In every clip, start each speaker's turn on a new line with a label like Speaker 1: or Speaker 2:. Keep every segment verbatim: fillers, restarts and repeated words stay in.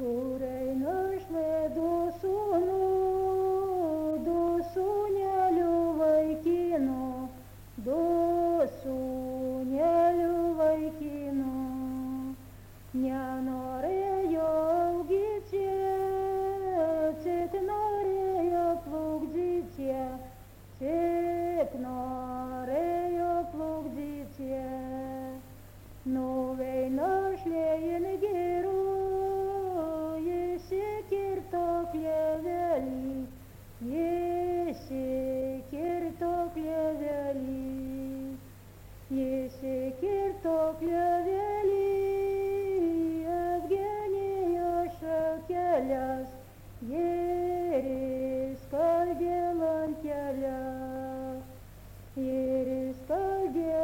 Speaker 1: Šūrai našlė du sūnų, du sūnelių vaikinų, du sūnelių vaikinų. Nenorėjo augyti, tik norėjo plukdyti, tik norėjo plukdyti. Nuvei našlė in gėrų, įsikirto klėvelį, įsikirto klėvelį, įsikirto klėvelį, apgenėjo šakeles, ir skaldė lankeles, ir skaldė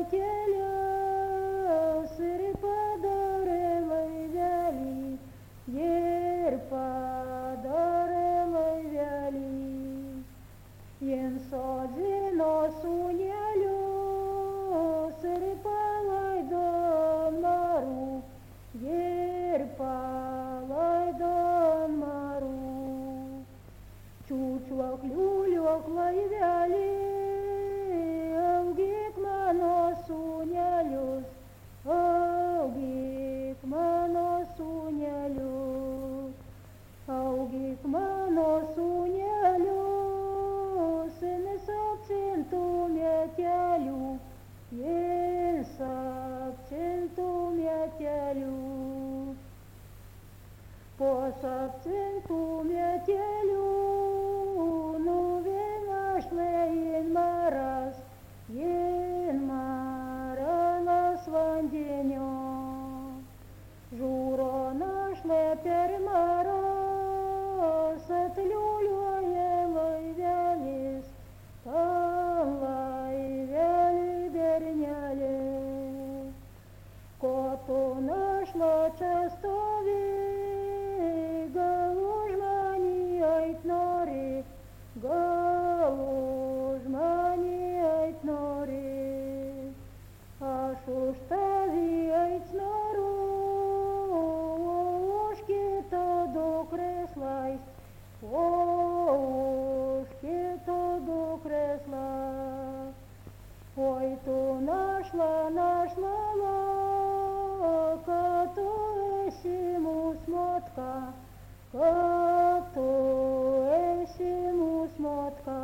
Speaker 1: lankeles, ir padarė laivelį, ir padarė laivelį. Jin sodino sūnelius ir palaido marų, ir palaido marų. Čiūčiuok, liuliuok laivelį, augyk mano sūnelius, augyk mano sūnelius, augyk mano sūnelius, nesapcintų metelių, nesapcintų metelių. Po sapcintų metelių nuvei našlė in maras, in maranas vandenio. Žūro našlė per maras, atliuliuoja laivelis, tam laivelį bernelė. Ko tu našla čia stovi, gal už manį eit nori, gal už manį eit nori. Aš už tavį eit noru, o už kito dukrės laist, o už kito dukrės laist. Oi tu našla, našla, kad tu esi mūs motka, kad tu esi mūs motka.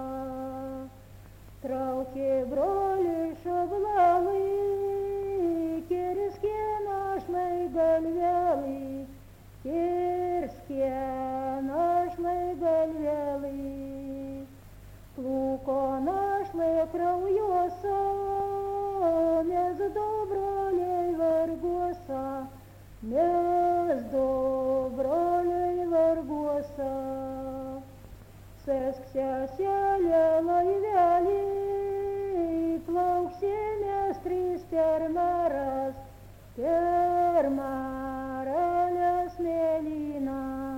Speaker 1: Traukė broliai šablalai, kirskė našlai galvelai, kirskė našlai galvelai. Plūko našlai kraujuosa, mes du broliai varguosa, mes du broliai varguosa. Sėsk seselė laivelį, plauksimės trys per maras, per maralės mėlyną.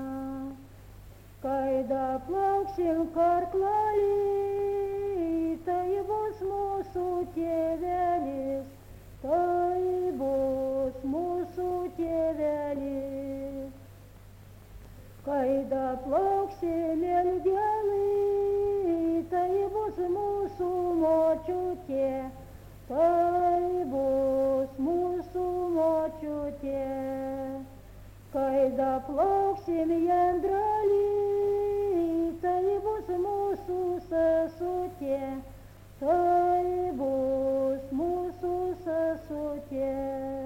Speaker 1: Kai daplauksim karklalį, tai bus mūsų tėvelis, tai bus mūsų tėvelis. Kai daplauksim ilgelį, tai bus mūsų močiutė, tai bus mūsų močiutė. Kai daplauksim jandralį, tai bus mūsų sesutė, tai bus mūsų sesutė.